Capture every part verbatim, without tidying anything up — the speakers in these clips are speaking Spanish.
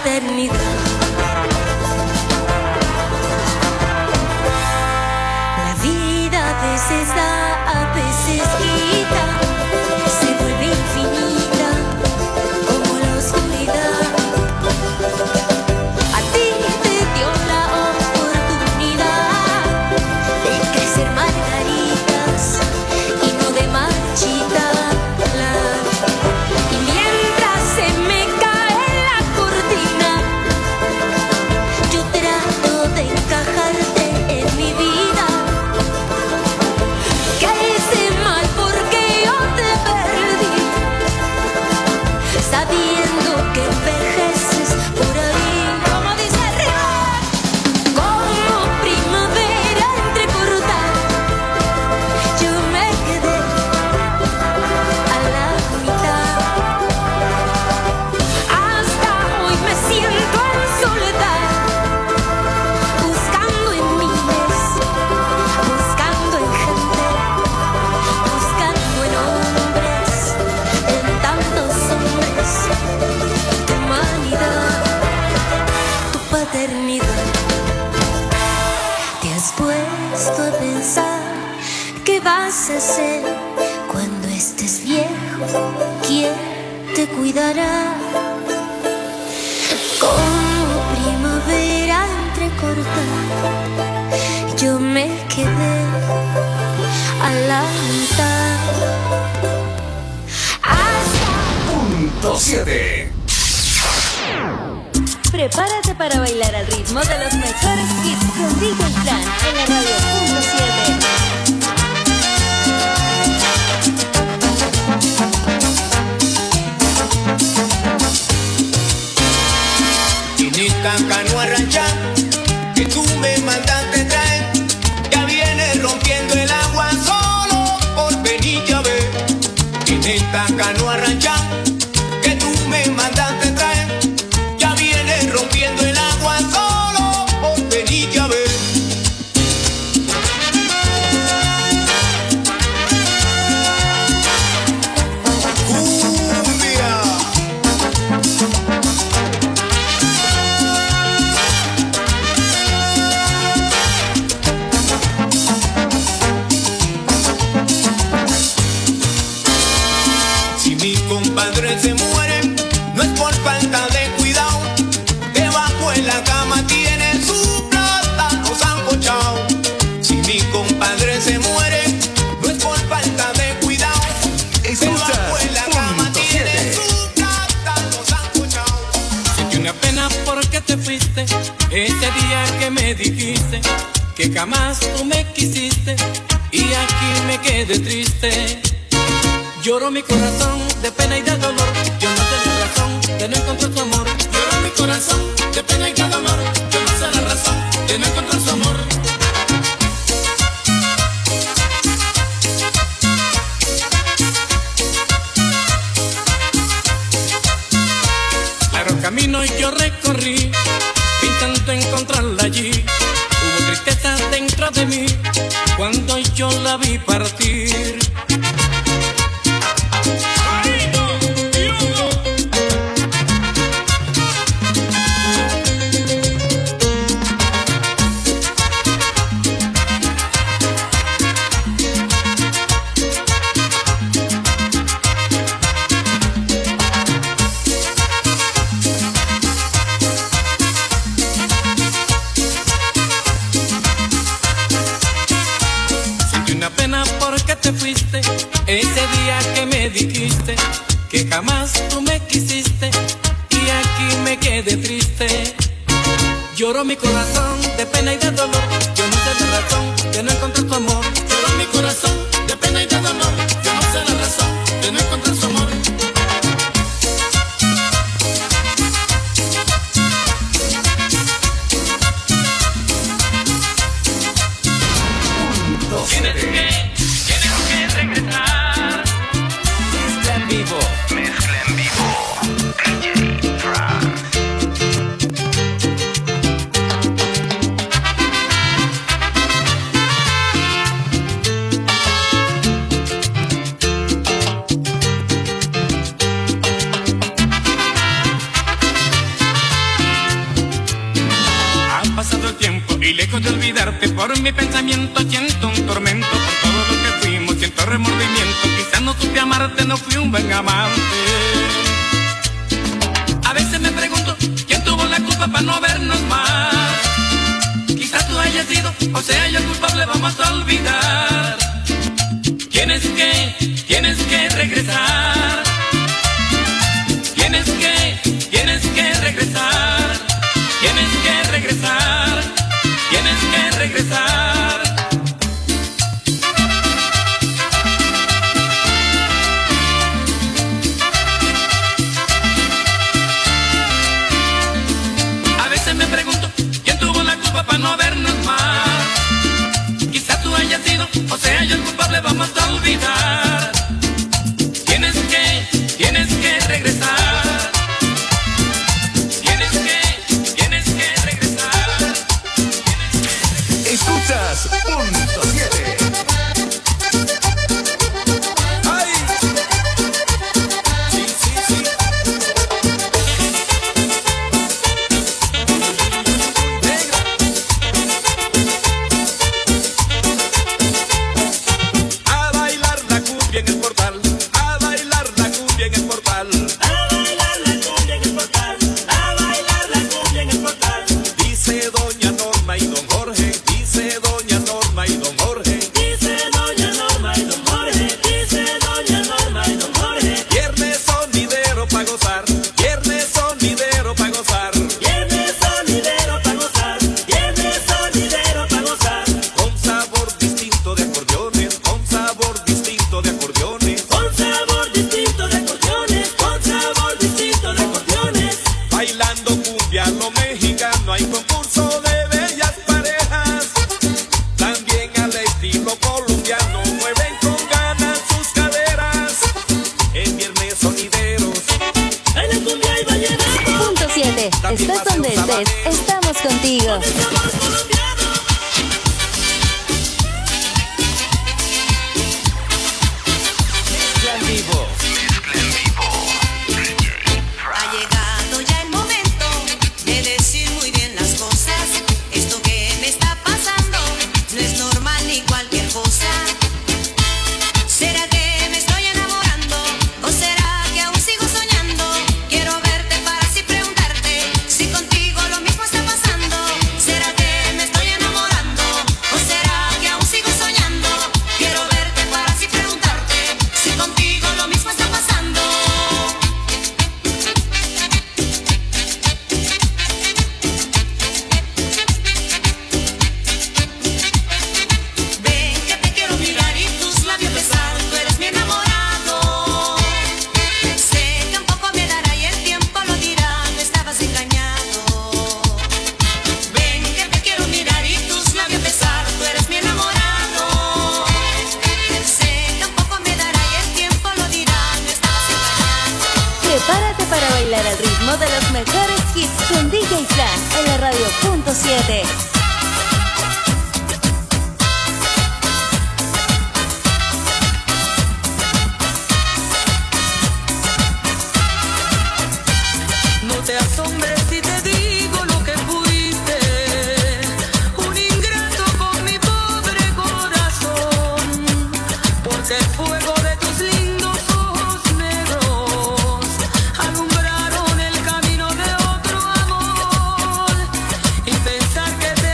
paternidad. La vida a veces da, a veces quita, se vuelve infinita como la oscuridad. A ti te dio la oportunidad de crecer margaritas y no de marchita. Y mientras se me cae la cortina, yo trato de encajarte en mi vida. Que hice mal porque yo te perdí, sabiendo que envejeces por ahí. Como dice arriba, como primavera entrecortada, yo me quedé a la mitad. Hasta hoy me siento en soledad, buscando en miles, buscando en gente, buscando en hombres, en tantos hombres, tu humanidad, tu paternidad. ¿Te has puesto a pensar qué vas a hacer cuando estés viejo? ¿Quién te cuidará? Como primavera entrecortada, yo me quedé a la mitad. Hasta Punto siete. Prepárate para bailar al ritmo de los mejores hits con D J Fran en la radio Punto siete. Chinita canoa rancha, que tú me mandaste traer, ya viene rompiendo el agua solo por venir a ver. Chinita canoa rancha, que tú me mandaste traer, ya viene rompiendo el agua solo por venir a ver. Cumbia. Si mi compadre se muere, no es por falta de cuidado. Debajo en la cama tiene su plátano sancochao. Si mi compadre se muere, no es por falta de cuidado. Debajo en la cama tiene su plátano sancochao. Sentí una pena porque te fuiste ese día que me dijiste que jamás tú me quisiste, y aquí me quedé triste. Lloro mi corazón de pena y de dolor, yo no sé la razón de no encontrar tu amor. Lloro mi corazón de pena y de dolor, yo no sé la razón de no encontrar su amor. Largo camino yo recorrí, intento encontrarla allí. Hubo tristeza dentro de mí cuando yo la vi partir. Te fuiste ese día que me dijiste que jamás tú me quisiste, y aquí me quedé triste. Lloro mi corazón de pena y de dolor, yo no sé la razón de no encontrar tu amor. Lloro mi corazón de pena y de dolor, yo no sé la razón de no encontrar su amor. Tienes que regresar. Mezcla en vivo. Mezcla en vivo. D J Fran. Y lejos de olvidarte, por mi pensamiento siento un tormento. Por todo lo que fuimos siento remordimiento. Quizás no supe amarte, no fui un buen amante. A veces me pregunto, ¿quién tuvo la culpa para no vernos más? Quizás tú hayas sido, o sea yo el culpable, vamos a olvidar. Tienes que, tienes que regresar. Tienes que, tienes que regresar. Tienes que regresar. Tienes que regresar. A veces me pregunto, ¿quién tuvo la culpa para no vernos más? Quizás tú hayas sido, o sea yo el culpable, vamos a olvidar. Tienes que, tienes que regresar. Tienes que, tienes que regresar. Escuchas Punto siete. Ay, sí, sí, sí. Negra. A bailar la cumbia en el portal. A bailar la cumbia en el portal. A bailar la cumbia en el portal, a bailar la cumbia en el portal. Dice doña Norma y don Jorge. Dice doña Norma y don Jorge. Dice doña Norma y don Jorge, dice doña Norma y don Jorge. Viernes sonidero pa' gozar. Viernes sonidero pa' gozar. Viernes sonidero pa' gozar, viernes sonidero pa' gozar. Con sabor distinto de acordeones. Con sabor distinto de acordeones. Con sabor distinto de acordeones, con sabor distinto de acordeones. Bailando cumbia lo mexicano, hay concurso de bellas parejas. También al estilo colombiano mueven con ganas sus caderas. En viernes sonideros. En la cumbia y vallenato, Punto siete. Estás donde estés, estamos contigo. el sabor colombiano. En vivo. Ha llegado ya el momento de decir muy bien las cosas. Esto que me está pasando no es normal ni cualquier cosa. ¿Será que me estoy enamorando? ¿O será que aún sigo soñando? Quiero verte para así preguntarte si contigo lo mismo está pasando. ¿Será que me estoy enamorando? ¿O será que aún sigo soñando? Quiero verte para así preguntarte si contigo lo mismo está pasando. Ven que te quiero mirar y tus labios besar, tú eres mi enamorado. Sé que un poco me dará y el tiempo lo dirá, no estabas engañado. Ven que te quiero mirar y tus labios besar, tú eres mi enamorado. Sé que un poco me dará y el tiempo lo dirá, no estabas engañado. Prepárate para bailar al ritmo de los mejores hits con D J Fran en la radio Punto siete. No te asombres si te digo lo que fuiste, un ingrato con mi pobre corazón, porque el fuego de tus lindos ojos negros alumbraron el camino de otro amor, y pensar que te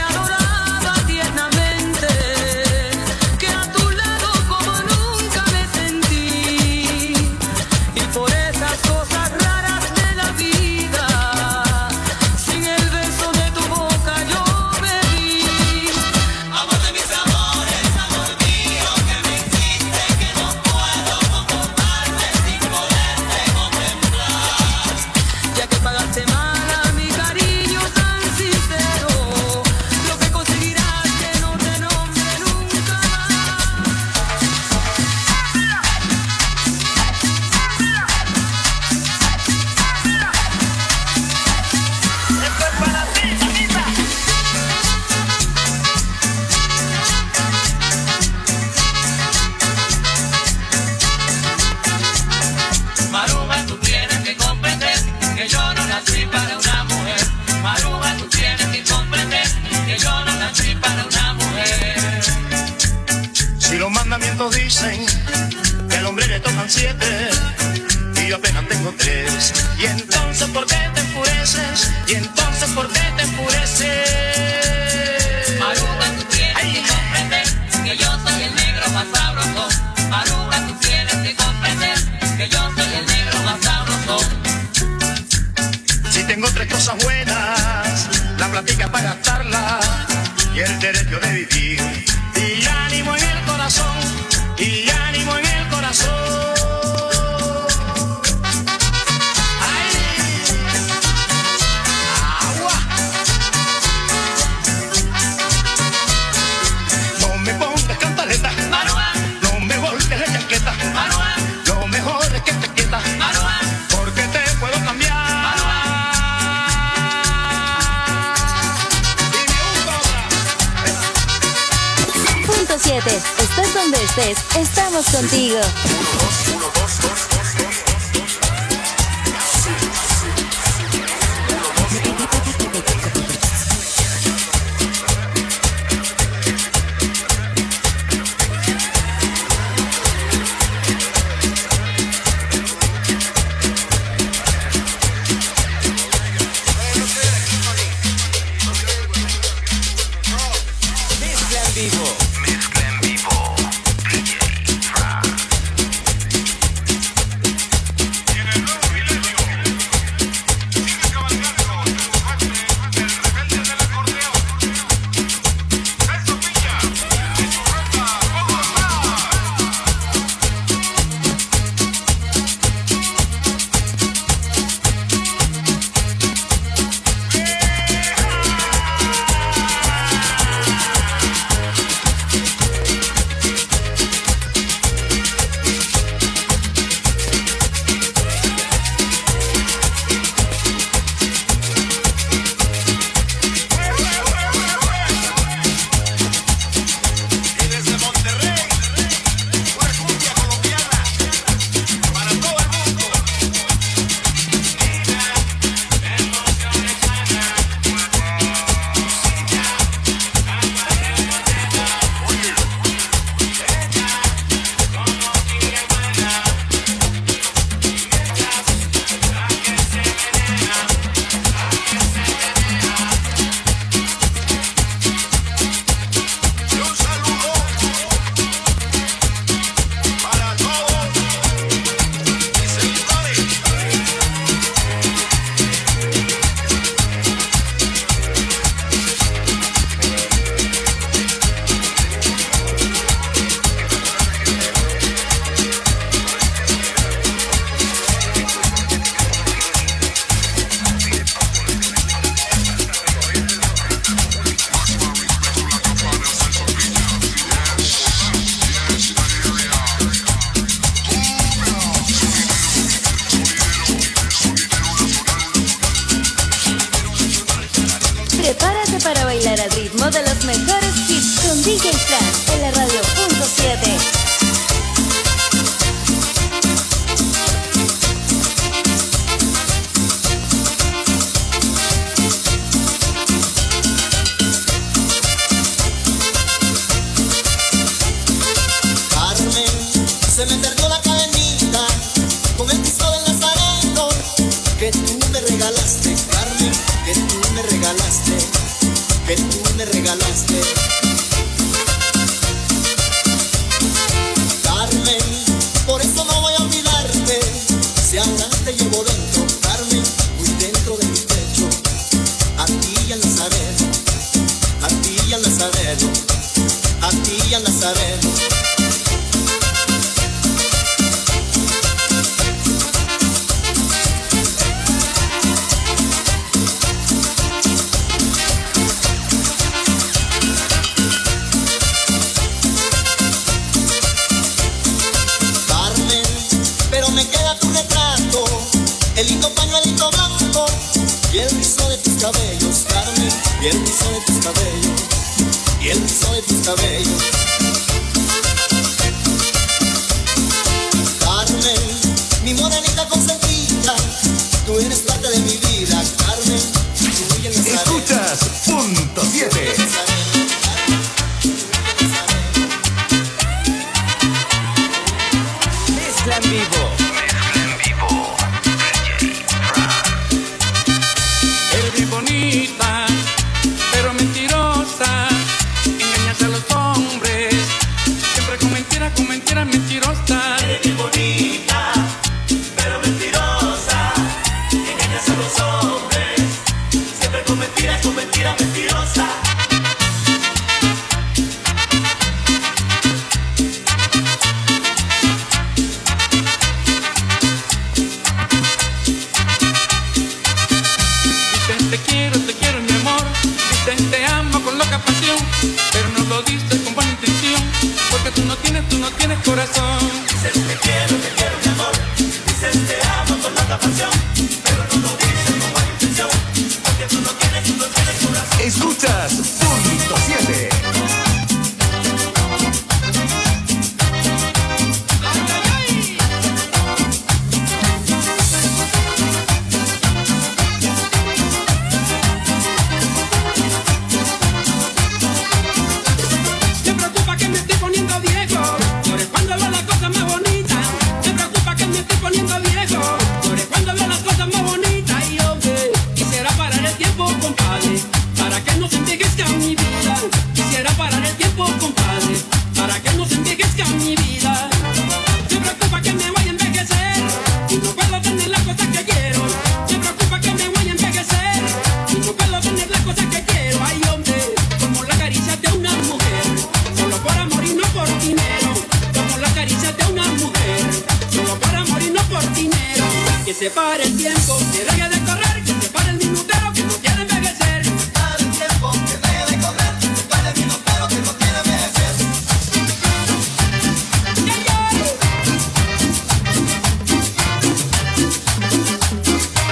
llaman siete y yo apenas tengo tres. Y entonces ¿por qué te enfureces? Y entonces ¿por qué te enfureces? Maruja, tú tienes que comprender que yo soy el negro más sabroso. Maruja, tú tienes que comprender que yo soy el negro más sabroso. Si tengo tres cosas buenas, la platica para gastarla y el derecho de vivir, y ánimo en el corazón, y ánimo en el corazón. Lo mejor es que te quietas, porque te puedo cambiar. Punto siete. Estés donde estés, estamos contigo. Prepárate para bailar al ritmo de los mejores hits con D J Fran en la radio punto siete. Se me perdió la cadenita con el piso del Nazareno que tú me regalaste, Carmen, que tú me regalaste, que tú me regalaste. Carmen, por eso no voy a olvidarte, si ahora te llevo dentro, Carmen, muy dentro de mi pecho, a ti y al Nazareno, a ti y al Nazareno, a ti y al Nazareno. El lindo pañuelito blanco y el rizo de tus cabellos, Carmen, y el rizo de tus cabellos, y el rizo de tus cabellos. Carmen, mi morenita consentida, tú eres parte de mi vida, Carmen. Tú y el Nazareno. Escuchas Punto siete. Mezcla en vivo. mentira, tu mentira mentirosa. Dicen te quiero, te quiero mi amor. Dicen te amo con loca pasión, pero no lo dices con buena intención, porque tú no tienes, tú no tienes corazón. Dicen te quiero, te quiero mi amor. Dicen te amo con loca pasión, pero no lo dices con buena intención, porque tú no tienes, tú no tienes corazón. Escuchas Punto siete. Me preocupa que me estoy poniendo viejo, lloré cuando veo las cosas más bonitas. Me preocupa que me estoy poniendo viejo, lloré cuando veo las cosas más bonitas. Y hombre, quisiera parar el tiempo, compadre, para que no se envejezca mi vida. Quisiera parar el tiempo, compadre, para que no se envejezca mi vida. Me preocupa que me voy a envejecer y no puedo tener las cosas que quiero. Me preocupa que me voy a envejecer y no puedo tener las cosas que quiero. Ay, hombre, como la caricia de una mujer, solo por amor y no por dinero. Como la caricia de una mujer, solo por amor y no por dinero. Que se pare el tiempo, que deje de correr, que se pare el minutero que no quiere envejecer. Para el tiempo que deje de correr, para el minutero que no quiere envejecer. Yeah, yeah.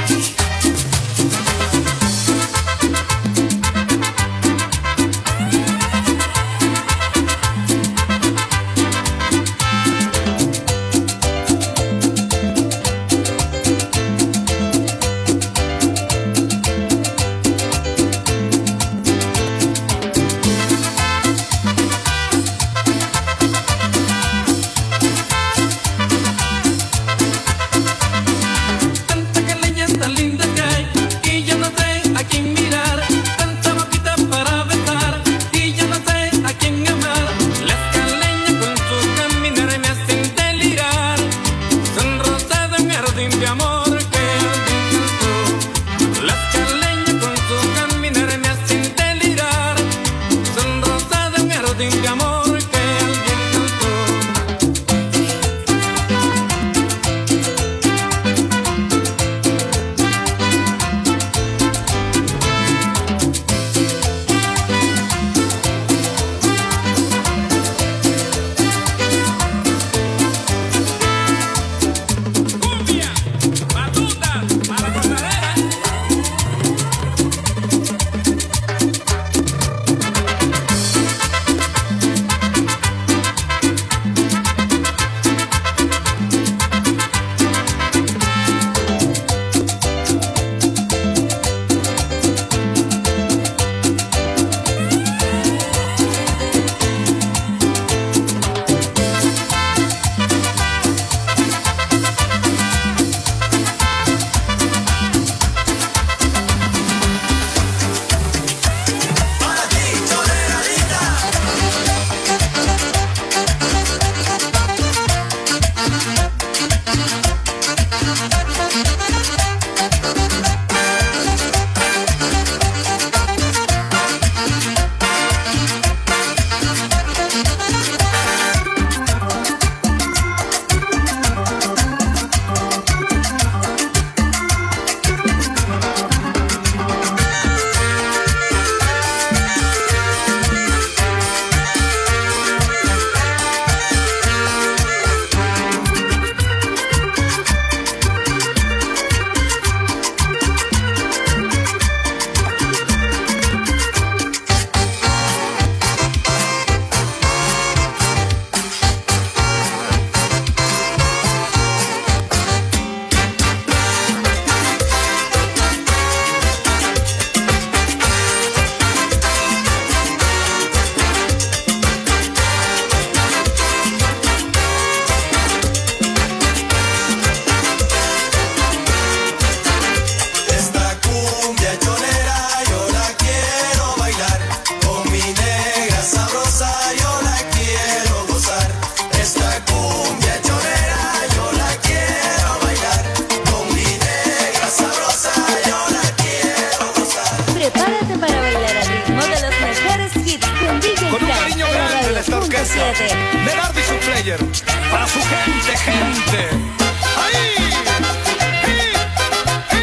siete. Medardo y su player, para su gente, gente. ¡Ahí! ¡Sí! ¡Sí!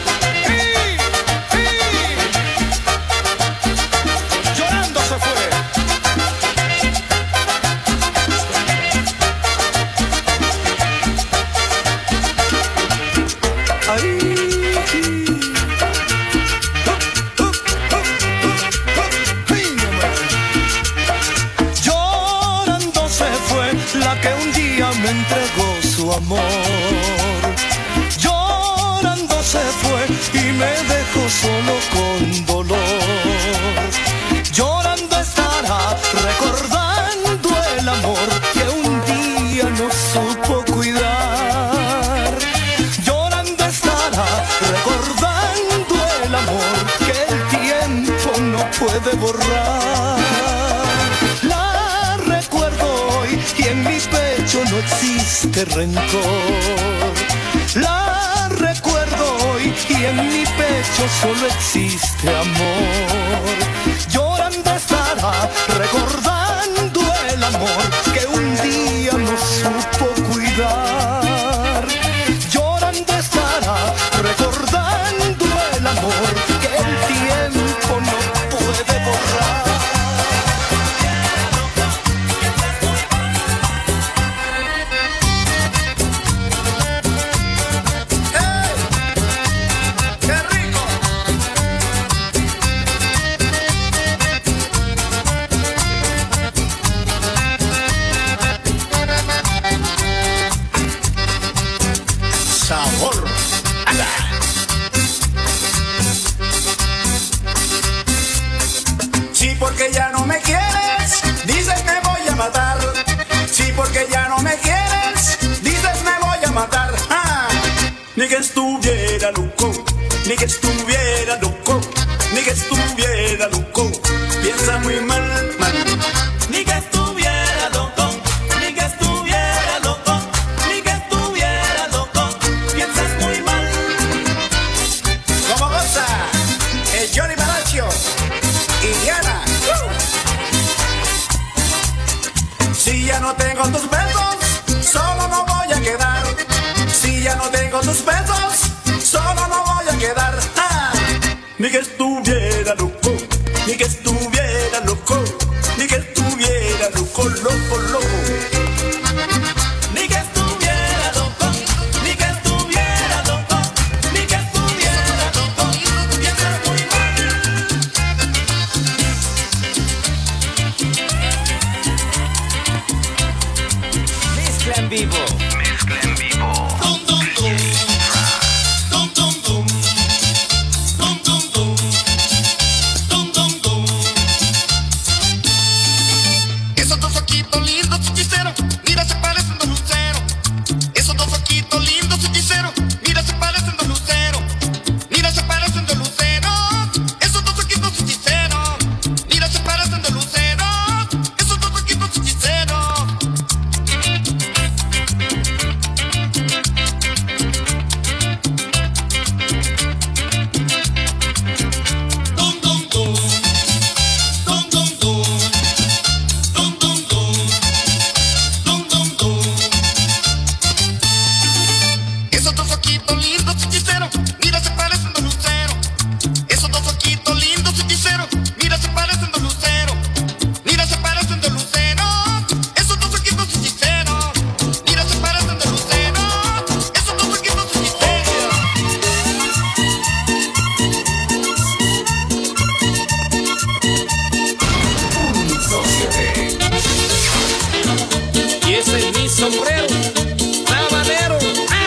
¡Sí! ¡Sí! Llorando se fue. ¡Ahí! La que un día me entregó su amor, llorando se fue y me dejó solo con dolor. Llorando estará recordando el amor que un día no supo cuidar. Llorando estará recordando el amor que el tiempo no puede borrar. Y en mi pecho no existe rencor. La recuerdo hoy y en mi pecho solo existe amor. Llorando estará recordando el amor que un día no supo cuidar. Llorando estará recordando el amor que el tiempo no puede borrar. Porque ya no me quieres, dices me voy a matar. Sí, porque ya no me quieres, dices me voy a matar. Ah, ni que estuviera loco, ni que estuviera loco, ni que estuviera loco. Piensa muy mal, mal. Ni que estuviera loco, ni que estuviera loco, ni que estuviera loco. Piensas muy mal. ¿Cómo goza? El Johnny Palacio y Diana. Si ya no tengo tus besos, solo no voy a quedar. Si ya no tengo tus besos, solo no voy a quedar. Ah, ni que estuviera loco, ni que estuviera loco, ni que estuviera loco, loco, loco. Ni que estuviera loco, ni que estuviera loco, ni que estuviera loco. Piensas muy mal. Mezcla en vivo. Mezcla en vivo. Dum, dum, dum. Dum, dum, dum. Dum, dum, dum. Dum, dum, dum. Esos dos ojitos lindos, hechicero, mira se parecen dos luceros. Esos dos ojitos lindos, hechicero, mira se parecen dos luceros. Mira se parecen dos luceros. Esos dos ojitos hechiceros, mira se parecen dos luceros. Esos dos ojitos hechiceros. Dum, dum, dum. Dum, dum, dum. Dum, dum, dum. Dum, dum, dum. Esos dos ojitos lindos, hechicero, mira se parecen dos luceros. Esos dos ojitos lindos, hechicero, mira se parecen dos luceros. Mira se parecen dos luceros. Esos dos ojitos hechiceros, mira se parecen dos luceros. Esos dos ojitos hechiceros. Y ese es mi sombrero, sabanero.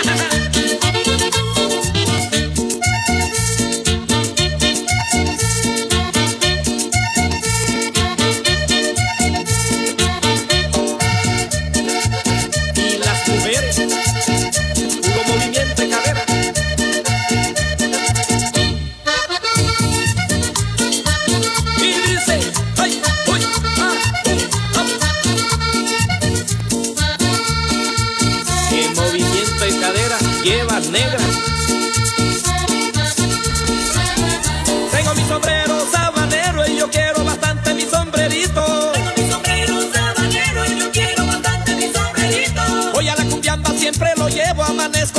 Y las mujeres, puro movimiento de cadera. Y dice, ay, uy, ah, uh, ah.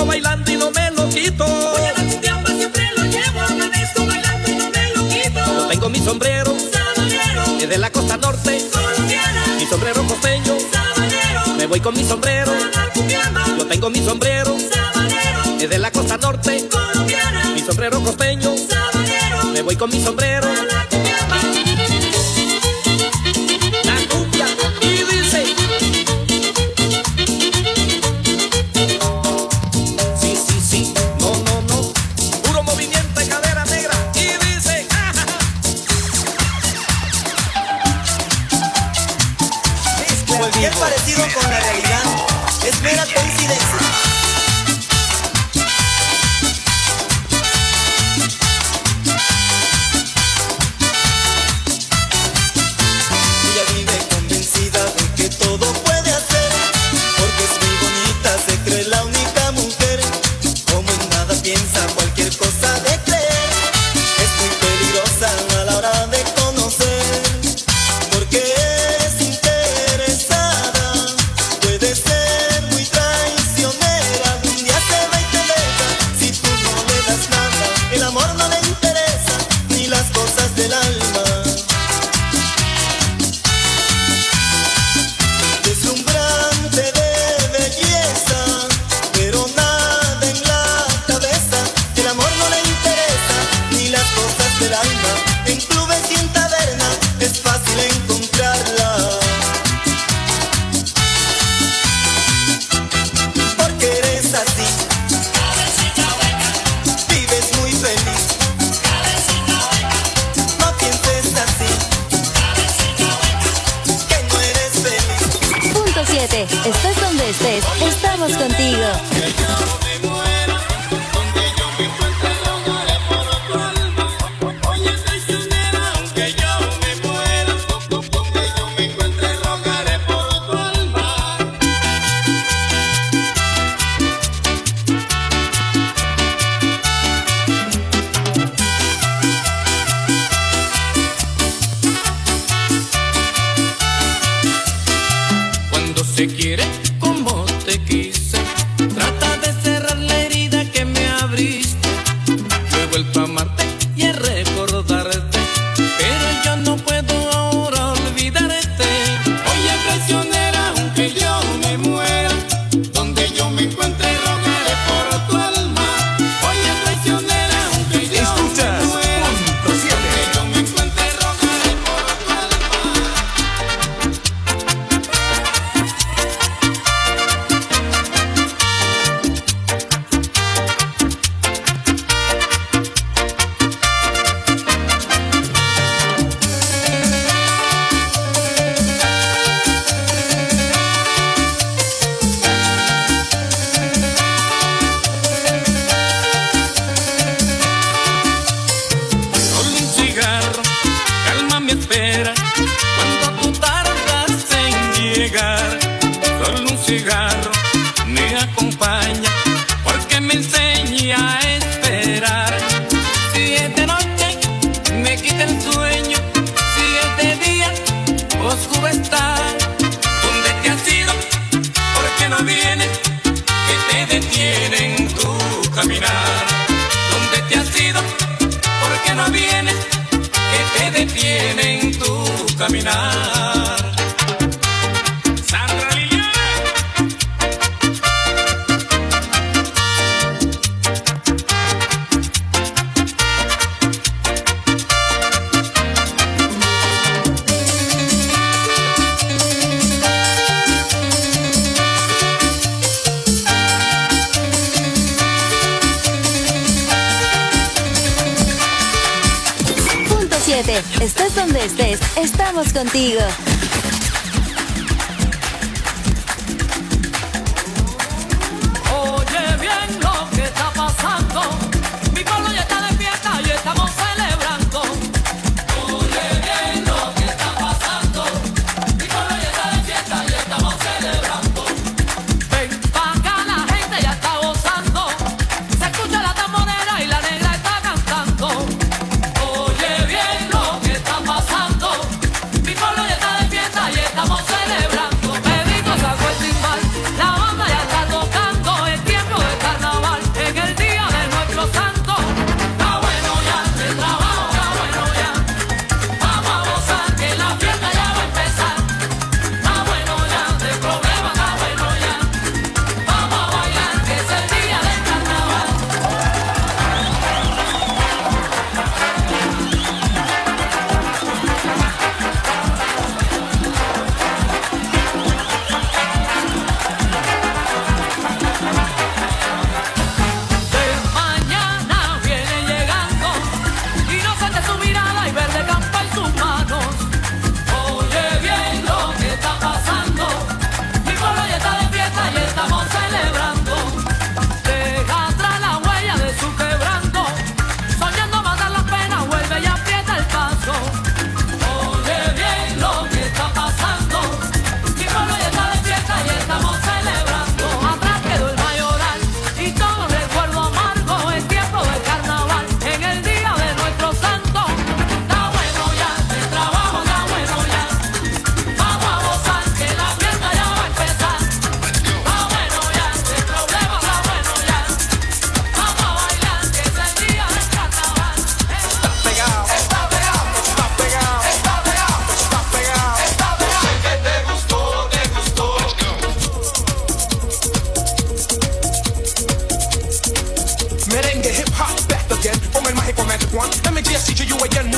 amanezco bailando y no me lo quito. Voy a la cumbiamba, siempre lo llevo, amanezco bailando y no me lo quito. Yo tengo mi sombrero, sabanero, es de la costa norte, colombiana, mi sombrero costeño, sabanero, me voy con mi sombrero. a la cumbiamba, Yo tengo mi sombrero, sabanero, es de la costa norte, colombiana, mi sombrero costeño, sabanero, me voy con mi sombrero. a la cumbiamba. La cumbia y dice. Sí, sí, sí, no, no, no. Puro movimiento de cadera negra y dice. Cualquier parecido con la realidad es mera coincidencia. Ella vive convencida de que todo puede hacer, porque es muy bonita, se cree la única mujer. Como en nada piensa, cualquier cosa de creer. Es muy peligrosa a la hora de conocer, porque es interesada. Puede ser muy traicionera, un día se va y te deja si tú no le das nada. El amor no le interesa, ni las cosas del alma. Deslumbrante de belleza, pero nada en la cabeza. El amor no le interesa, ni las cosas del alma. En clubes y en tabernas es fácil encontrarla, porque eres así, vives muy feliz. No pienses así, que no eres feliz. Punto siete. Estés donde estés, estamos contigo. Cuando se quiere como te quise, trata de cerrar la herida que me abriste. Yo he vuelto a amarte y a recordarte, pero yo no puedo ahora olvidarte. Oye, traicionera, aunque yo me muera, donde yo me encuentre rogaré por tu alma. Oye, traicionera, aunque yo Escuchas me muera, Punto siete. donde yo me encuentre rogaré por tu alma. Solo un cigarro calma mi espera cuando tú tardas en llegar. Solo un cigarro me acompaña porque me enseña a esperar. Si es de noche me quita el sueño, si es de día oscuro está. ¿Dónde te has ido? ¿Por qué no vienes? Que te detiene en tu caminar. ¿Dónde te has ido? ¿Por qué no vienes? Que te detiene en tu caminar. Sandra Liliana. Punto siete. Estés donde estés, estamos contigo. Oye bien lo que está pasando, mi pueblo ya está de fiesta y estamos celebrando. Oye bien lo que está pasando, mi pueblo ya está de fiesta y estamos celebrando. Ven pa' acá, la gente ya está gozando, se escucha la tamborera y la negra está cantando. Oye bien lo que está pasando, mi pueblo ya está de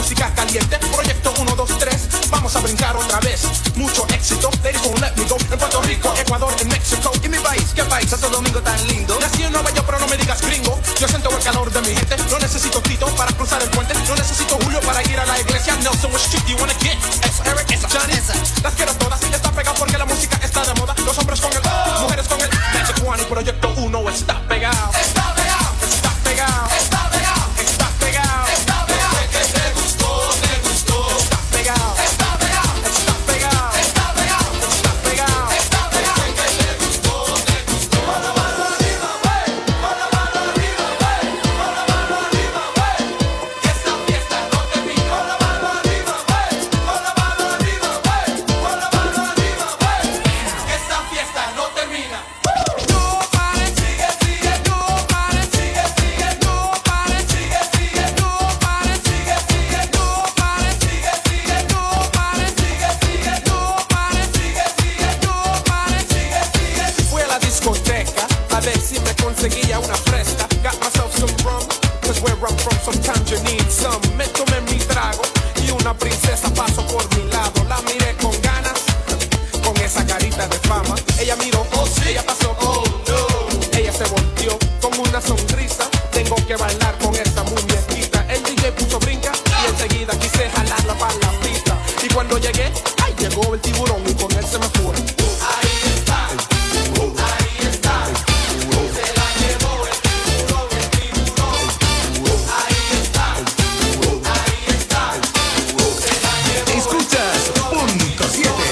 música caliente. Proyecto uno, dos, tres, vamos a brincar otra vez. Mucho éxito, ladies won't let me go. En Puerto Rico, Ecuador, en México. Y mi país, ¿qué país? Santo Domingo tan lindo. Nací en Nueva York, pero no me digas gringo. Yo siento el calor de mi gente. No necesito Tito para cruzar el puente. No necesito Julio para ir a la iglesia. Nelson, which chick do you wanna get? Esa, Eric, esa, Johnny, esa. Las quiero todas. Está pegado porque la música está de moda. Los hombres con el, oh, mujeres con el. Magic One y Proyecto uno está pegado. Está pegado. Está pegado. Está pegado. Está pegado. Está pegado. Que te gustó, te gustó. Está pegado. Está pegado. Está pegado. Está pegado. Está pegado. Está pegado. Que te gustó, te gustó. Con la mano arriba, wey. Con la mano arriba, wey. Con la mano arriba, wey. Que esta fiesta no termina. Con la mano arriba, wey. Con la mano arriba, wey. Con la mano arriba, wey. Que esta fiesta no termina. No pares, sigue, sigue, no pares, sigue, sigue, no pares, sigue, sigue, no pares, sigue, sigue, no pares, sigue, sigue, no pares, sigue, sigue, no pares, sigue, sigue, no pares, sigue, sigue. Fui a la discoteca a ver si me conseguía una fresca. Got myself some rum, cause where I'm from sometimes you need some. Me tomé mi trago y una princesa pasó por mi lado. La miré con ganas, con esa carita de fama. Ella miró, oh sí, ella pasó, oh no. Ella se volteó con una sonrisa. Tengo que bailar con esa muñequita. El D J puso brinca y enseguida quise jalarla para la pista. Y cuando llegué, ay, llegó el tiburón y con él se me fue. Ahí está, ahí está. Se la llevó el tiburón, el tiburón. Ahí está, ahí está. Se la llevó. Escuchas Punto siete.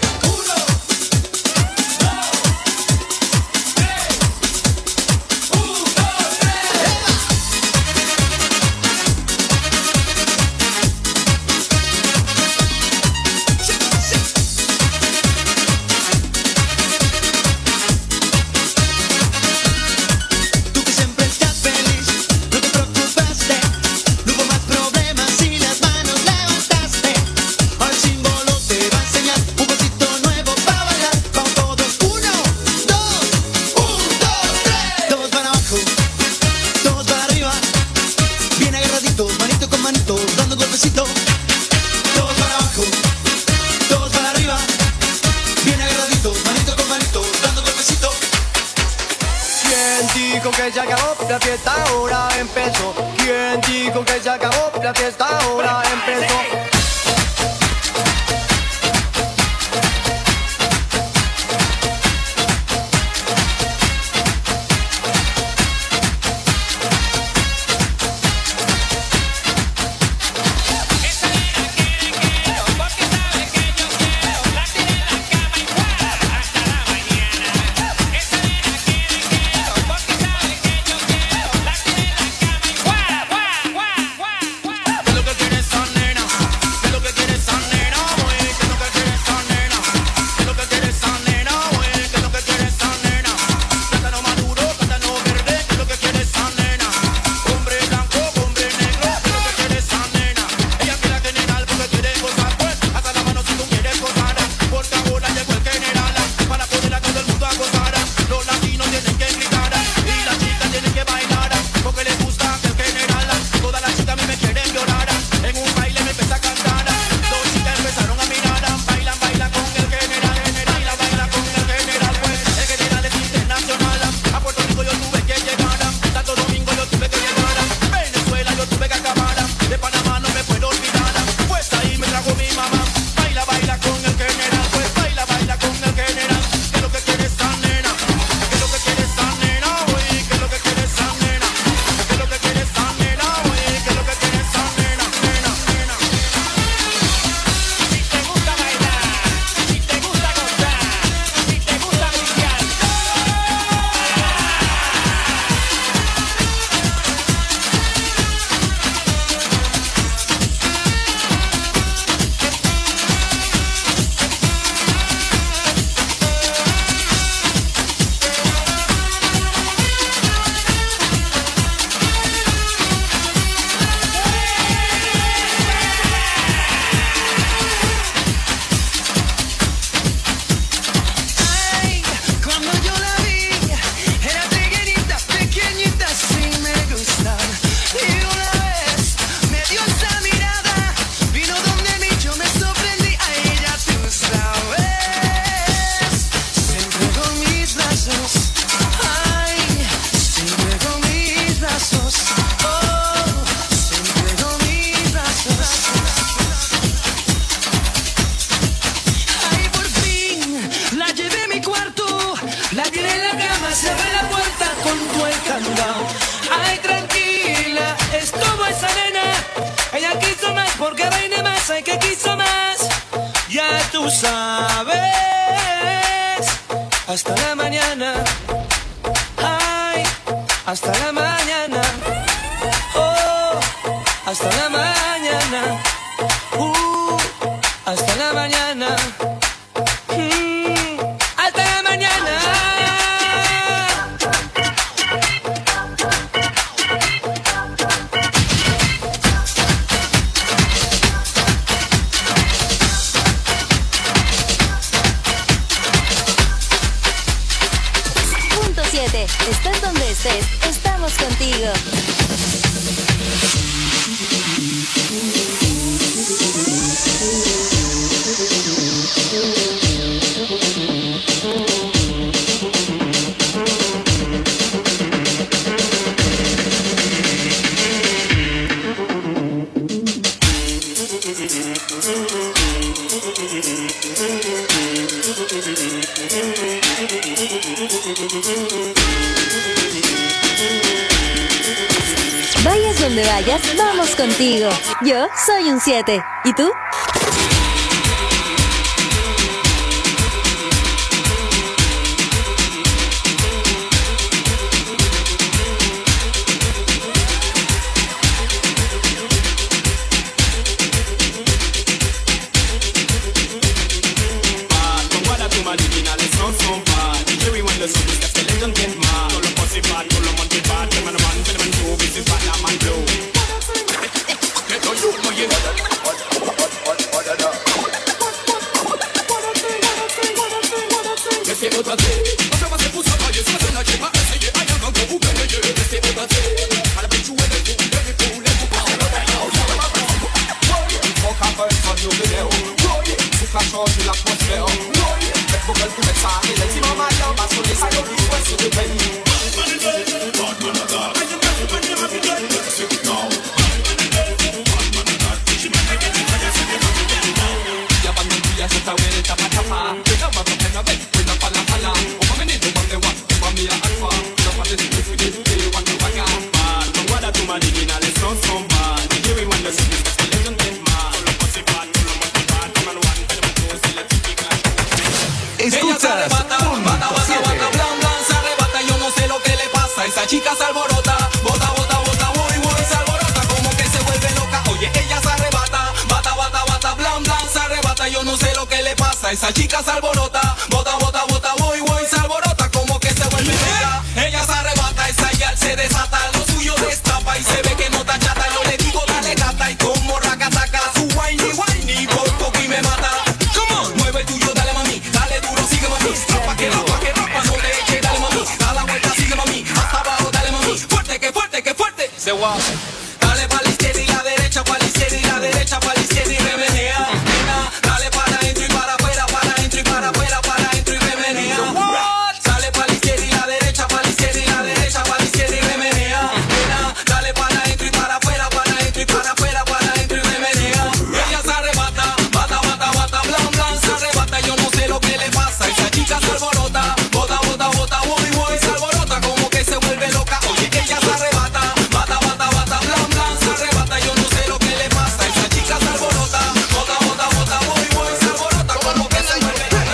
Tú que siempre estás feliz, no te preocupaste. No hubo más problemas y las manos levantaste. Ahora el símbolo te va a enseñar un pasito nuevo para bailar. Vamos todos, uno, dos, un, dos, tres. Todos para abajo, todos para arriba. Bien agarraditos, manito con manito, dando un golpecito. Todos para abajo, todos para arriba. Bien agarraditos, manito con manito, dando un golpecito. ¿Quién dijo que se acabó? La fiesta ahora empezó. ¿Quién dijo que se acabó? La fiesta ahora empezó. Lo que quieres son nena. hasta la mañana. Oh, hasta la mañana. Uh, hasta la mañana. Mm, hasta la mañana. Punto siete. Estés donde estés, estamos contigo. Vayas donde vayas, vamos contigo. Yo soy un siete. ¿Y tú? Esa chica se alborota, bota, bota, bota, voy, voy, se alborota como que se vuelve loca. Ella se arrebata, esa ya se desata, lo suyo destapa y se ve que no está chata. Yo le digo dale gata y como racataca, su whiny, whiny, por poco y me mata. Come on, mueve el tuyo, dale mami, dale duro, sigue mami. Rapa que rapa, que rapa, no te eche, dale mami. Da la vuelta, sigue mami, hasta abajo, dale mami. Fuerte, que fuerte, que fuerte. Se guapa. Dale pa' la izquierda y la derecha, pa' la izquierda y la derecha, pa' la izquierda y remenea. Dale para adentro y para afuera, para adentro y para afuera, para adentro y remenea. Sale para la izquierda y la derecha, para la izquierda y la derecha, para la izquierda y remenea. Dale para adentro y para afuera, para adentro y para afuera, para adentro y remenea. Ella se arrebata, bata, bata, bata, blan, blan, se arrebata. Yo no sé lo que le pasa, esa chica se alborota, bota, bota, bota, voy, voy, se alborota como que se vuelve loca. Oye, ella se arrebata, bata, bata, bata, blan, blan, se arrebata. Yo no sé lo que le pasa, esa chica se alborota, bota, bota, bota, voy, voy, se alborota como que se vuelve loca.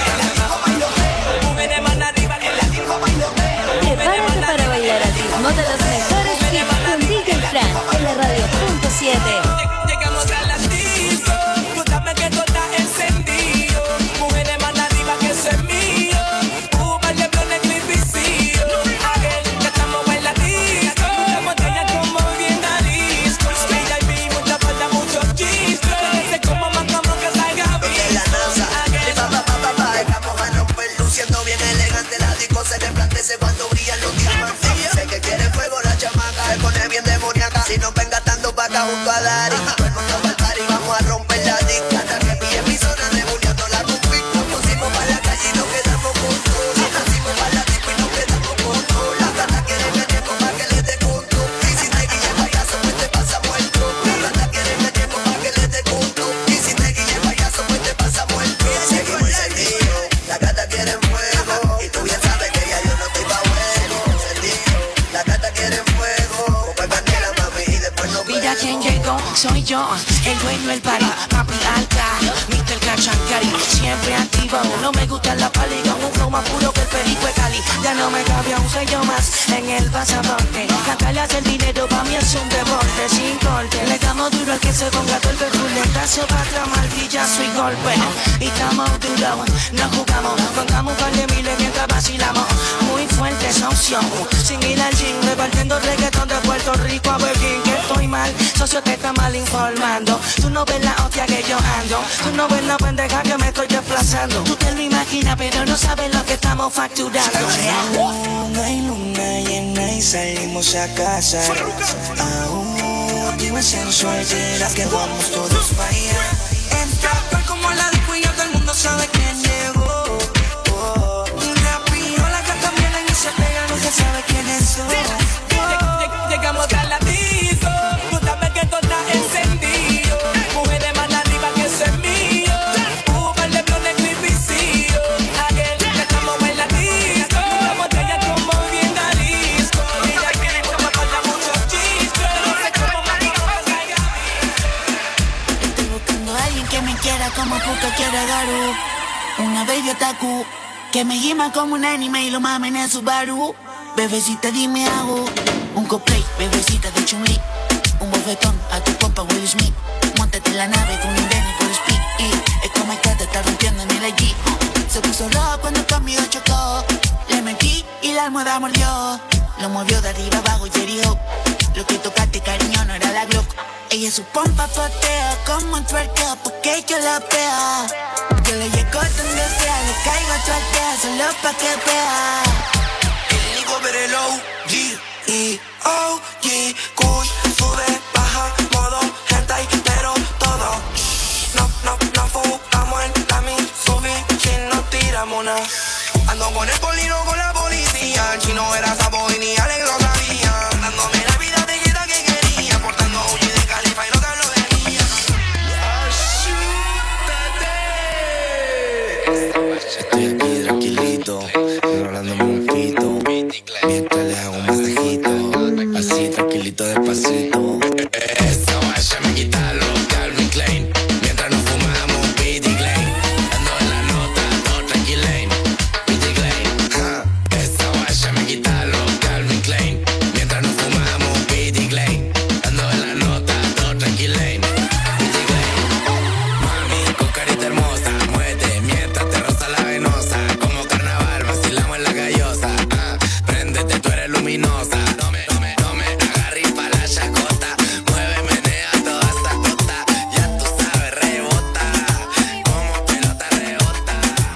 Prepárate para bailar al ritmo de los mejores hits con D J Fran en la radio punto siete. Llegamos a la disco, tú dame que tú estás encendido. Mujeres más arriba que ese es mío. Cuba, diablo, negro y vicio. Aquel que estamos bailaditos. La montaña como bien disco. V I P, mucha falta, muchos chistes. Sé como mandamos que salga bien. La NASA, pa, pa, pa, pa, pa, estamos a romper, luciendo bien elegante. La disco se resplandece cuando brillan los diamantes. Sé que quiere fuego la chamaca, se pone bien demoníaca. Si no venga tanto pa' acá junto a Dari, todo el mundo va al party, vamos a romper la disco. Hasta que pille mi zona, reuniendo la confic. Nos pusimos pa' la calle y nos quedamos con todo. Nos pusimos pa' la disco y nos quedamos con todo. La gata quiere venir pa' que le dé conto. Y si te guille payaso, pues te pasa muerto. La gata quiere venir pa' que le dé conto. Y si te guille payaso, pues te pasa muerto. Seguimos encendido, la gata quiere fuego. Y tú bien sabes que ya yo no estoy pa' juego. Encendido, la gata quiere fuego. Copa candela, mami, y después nos Mira quién llegó, soy yo, el dueño del party, papi alta, mister Cachacari, siempre activo, no me gusta la pali con un flow más puro que el perico de Cali. Ya no me cabe un sello más en el pasaporte. Cantarle hacer dinero pa' mí es un deporte sin corte. Le damos duro al que se ponga todo el perculetazo pa' atrás, martillazo y golpe. Y estamos duros, no jugamos, pongamos un par de miles mientras vacilamos. Muy fuerte esa opción, sin ir al gym, repartiendo reggaetón de Puerto Rico a Berlín. Que estoy mal, socio te está mal informando. Tú no ves la hostia que yo ando, tú no ves la pendeja que me estoy desplazando. Tú te lo imaginas pero no sabes lo que estamos facturando. Aún hay luna llena y salimos a casa. Aún dime sensual, serás que vamos todos para allá. Entra tal como la disco y ya todo el mundo sabe quién llegó. Oh, rápido las gatas vienen y se pegan, no se sabe quiénes son. Llegamos a la disco, tú sabes que todo está encendido. Mujeres más arriba que eso es mío. Un par de blones cripicillo. Aquel que estamos en la disco. La botella como bien Jalisco. Y de aquí se me faltan muchos chistes. No sé cómo me caiga. Estoy buscando a alguien que me quiera como Puka quiere Garu. Una baby otaku que me gima como un anime y lo mamen en Subaru. Bebecita dime hago un cosplay, bebecita de Chun-Li. Un bofetón a tu compa Will Smith. Móntate en la nave con un Danny por speed. Y es como el que te está rompiendo en el I G. Se puso rojo cuando conmigo chocó. Le metí y la almohada mordió. Lo movió de arriba abajo y se dijo: lo que tocaste cariño no era la Glock. Ella su pompa potea como un twerkeo porque yo la vea. Yo le llego donde sea, le caigo a tu aldea solo pa' que vea. El Nico Perelo, G E O G, Kush, sube, baja, modo, hentai, pero todo. No, no, no fugamos en la Mitsubishi, no tiramos una. Ando con el polino con la policía, el chino era sapo y ni Alex lo sabía. Dándome la vida de guita que quería, portando U G de Califa y no te hablo de mía. Estoy aquí tranquilito, enrolándome un pito, mientras le hago un masajito, así tranquilito despacito. Esa guaya me quita los Calvin Klein, mientras nos fumamos un Pity Klein, dando en la nota, todo tranquilain, Pity Klein. Esa guaya me quita los Calvin Klein, mientras nos fumamos un Pity Klein, dando en la nota, todo tranquilain, Pity Klein. Mami, con carita hermosa, muévete mientras te roza la venosa, como carnaval vacilamos en la gallosa. Ah, préndete, tú eres luminosa. No me, no me, no me agarres pa' la chacota. Mueve, menea toda esa cota. Ya tú sabes, rebota, como pelota rebota.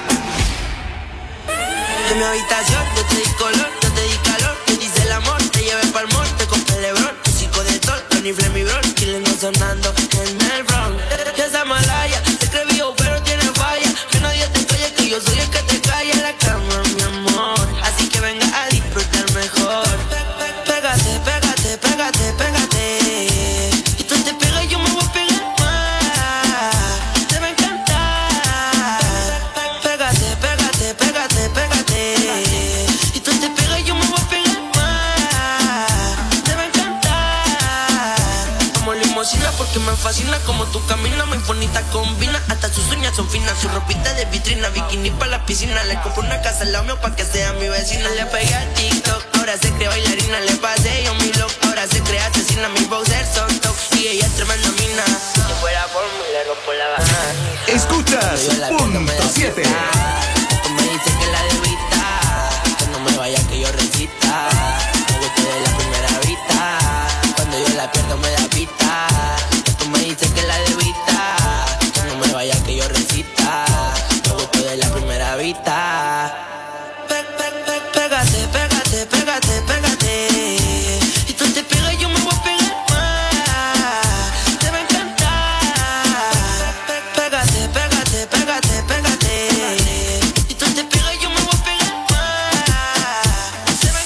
En mi habitación yo te di color, yo te di calor. Yo te hice el amor, te llevé pa'l mall, te compré Lebron, músico de todo, Tony Flemi Bron, chileno sonando en el Bronx. Y esa malaya, te escribió pero tiene falla. Que nadie te calle, que yo soy el que te calla en la cama, mi amor. Así que venga a disfrutar mejor. Pégate, pégate, pégate, pégate. Y tú te pegas y yo me voy a pegar más. Te va a encantar. Pégate, pégate, pégate, pégate. Y tú te pegas y yo me voy a pegar más. Te va a encantar. Como limosina porque me fascina como tú caminas. Muy bonita combina, hasta sus uñas son finas. Su ropita de vitrina, bikini pa' la piscina. Le compro una casa al lado mío pa' que sea mi vecina. Le pegué a TikTok, ahora se cree bailarina. Le pasé yo mi look, ahora se cree asesina. Mi boxer son top y ella es tremenda mina. Si fuera por mí le rompo la banana. Escuchas punto siete. Tú me dices que la debita, que no me vaya que yo resista. Me gusta de la primera vista, cuando yo la pierdo me da pita. Tú me dices que la debita, que no me vaya que yo resista. Me gusta de la primera vista. Pe- pe- pe- Pégate, pégate, pégate, pégate. Y tú te pegas y yo me voy a pegar más. Te va a encantar. Pe- Pégate, pégate, pégate, pégate. Y tú te pegas y yo me voy a pegar más. Te va a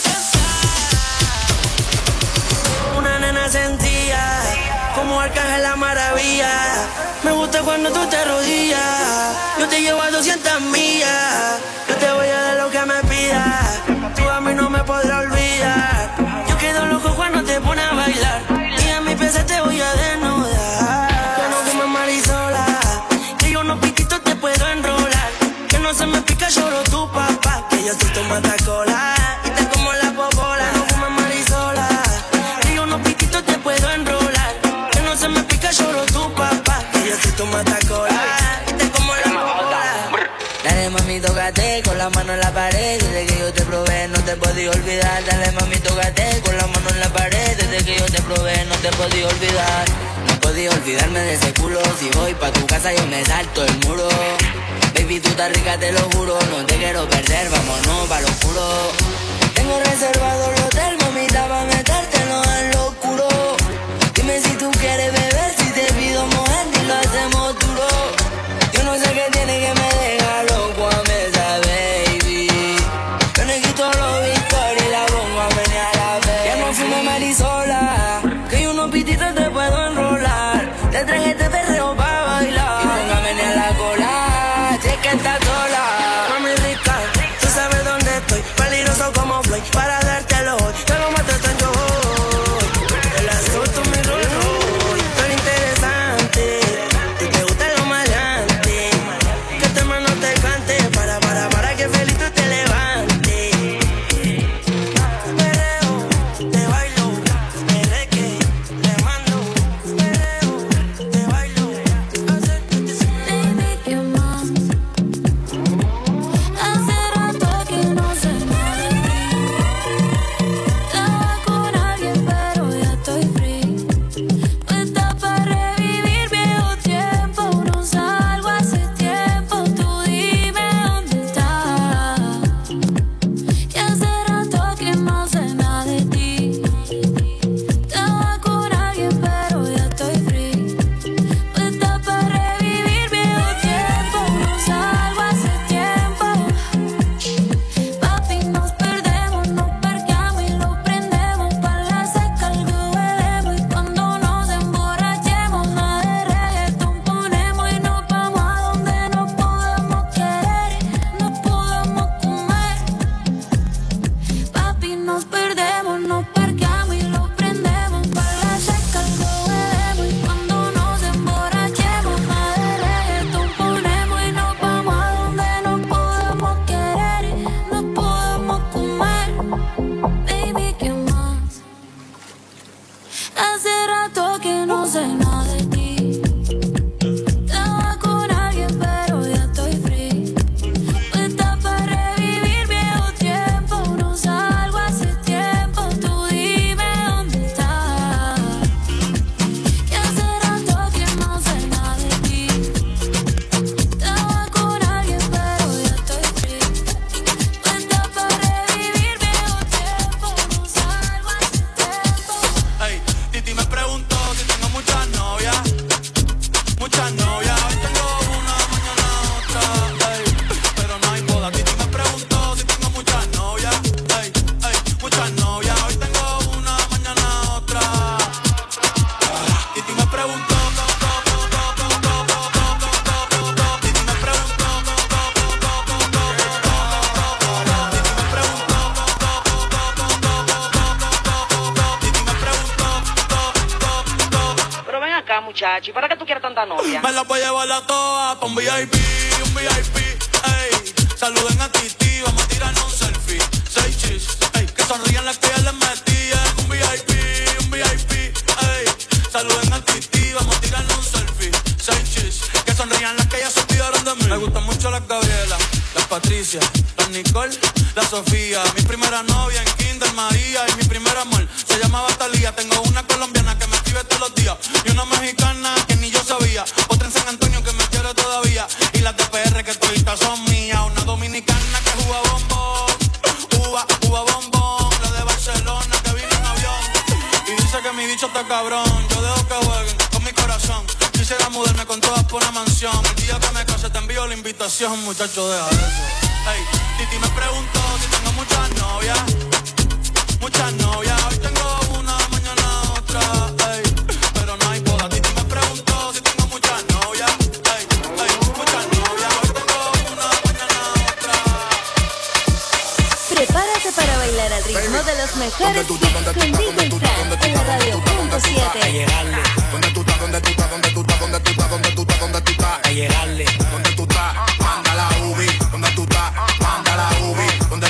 encantar. Una nena sencilla, como Arcángel la maravilla. Me gusta cuando tú te arrodillas. Yo te llevo a doscientas millas. Yo te voy a dar lo que me pidas. Tú a mí no me podrás olvidar. Yo quedo loco cuando te pones a bailar. Y a mi pieza te voy a desnudar. Yo no como marisola, que yo no piquito te puedo enrolar. Que no se me pica, lloro tu papá. yo soy tu matacola y te como la popola. No fumes marisola, y unos pititos te puedo enrolar. Que no se me pica, lloro tu papá. Que yo soy tu matacola y te como la popola. Dale mami, tócate con la mano en la pared. Desde que yo te probé no te podí olvidar. Dale mami, tócate con la mano en la pared. Desde que yo te probé no te podí olvidar. No podí olvidarme de ese culo. Si voy pa' tu casa yo me salto el muro. Baby, tú estás rica, te lo juro. No te quiero perder, vámonos pa' lo oscuro. Tengo reservado el hotel, mamita, pa' metértelo en lo oscuro. Dime si tú quieres beber, si te pido mojar y lo hacemos duro. Yo no sé qué tiene que me deja loco a mesa, baby. Yo no quito los victorias y la pongo a menear a ver. Ya no fume marisola, que yo unos pititos te puedo enrolar. Te traje este perreo pa' bailar y pongo a menear la cola. Si es que estás sola, mami rica, tú sabes dónde estoy. Peligroso como Floyd, para dártelo hoy. Te lo mato tan yo voy. El asunto mi Rolls Royce, pero interesante. Si te gusta lo maleante, que este man no te cante. Para, para, para que feliz tú te levantes. Perreo, te bailo, me reque, te mando. Perreo, te bailo, acércate sin Baby, ¿qué más? Hace rato que no sé nada de ti. Estaba con alguien pero ya estoy free. Puesta para revivir viejo tiempo. No salgo hace tiempo. Tú dime dónde estás. Que hace rato que no sé nada de ti. Estaba con alguien pero ya estoy free. Puesta para revivir viejo tiempo. No salgo hace tiempo. Papi, nos perdemos, nos parqueamos y lo prendemos. Pa' la seca algo bebemos. Y cuando nos emborrachemos, nada de reggaetón ponemos. Y nos vamos a donde nos podamos querer y nos podamos comer. Papi, nos perdemos, nos parqueamos y lo prendemos. Pa' la seca algo bebemos. Y cuando nos emborrachemos, nada de reggaetón ponemos. Y nos vamos a donde nos podamos querer y nos podamos comer. Baby, ¿qué más? Hace rato que no sé nada de ti. Estaba con alguien pero ya estoy free. Puesta para revivir viejo tiempo. No salgo hace tiempo. Tú dime dónde estás. Que hace rato que no sé nada de ti. Estaba con alguien pero ya estoy free. Puesta para revivir viejo tiempo. No salgo hace tiempo. Ey, Titi me preguntó si tengo muchas novias. Muchas novias, hoy tengo una, mañana otra. Ey, pero no hay boda. Titi me preguntó si tengo muchas novias. Ey, ey, muchas novias, hoy tengo una, mañana otra. Titi me preguntó. Titi me Pero ven acá, muchacho, ¿y para qué tú quieres tanta novia? Me la voy a llevar a todas pa' un V I P, un V I P, ey. Saluden a Titi, vamos a tirarnos un selfie. Seis chis, ey. Que sonrían las que ya les metían. Un V I P, un V I P, ey. Saluden a Titi, vamos a tirarnos un selfie. Seis chis, que sonrían las que ya se olvidaron de mí. Me gustan mucho las Gabriela, las Patricia, las Nicole, la Sofía. Mi primera novia en Kinder María y mi primer amor se llamaba Talía. Tengo una colombiana que me escribe todos los días y una mexicana que ni yo sabía. Otra en San Antonio que me quiere todavía y las de P R que toditas son mías. Una dominicana que juega bombón, uva, uva bombón. La de Barcelona que vino en avión y dice que mi bicho está cabrón. Yo dejo que jueguen con mi corazón. Quisiera mudarme con todas por una mansión. El día que me case te envío la invitación, muchacho, deja eso. Ey, Titi me preguntó si tengo muchas novias. Muchas novias, hoy tengo una, mañana otra. Ey, pero no hay boda. Titi me preguntó si tengo muchas novias. Ey, ey, muchas novias, hoy tengo una, mañana otra. Prepárate para bailar al ritmo de los mejores hits con D J Fran en la radio punto siete. A llegarle. ¿Dónde tú estás? ¿Dónde tú estás? ¿Dónde tú estás? ¿Dónde tú estás? ¿Dónde tú estás? ¿Dónde tú estás? A llegarle. ¿Dónde tú estás? Manda la U B I. ¿Dónde tú estás? Manda la U B I. ¿Dónde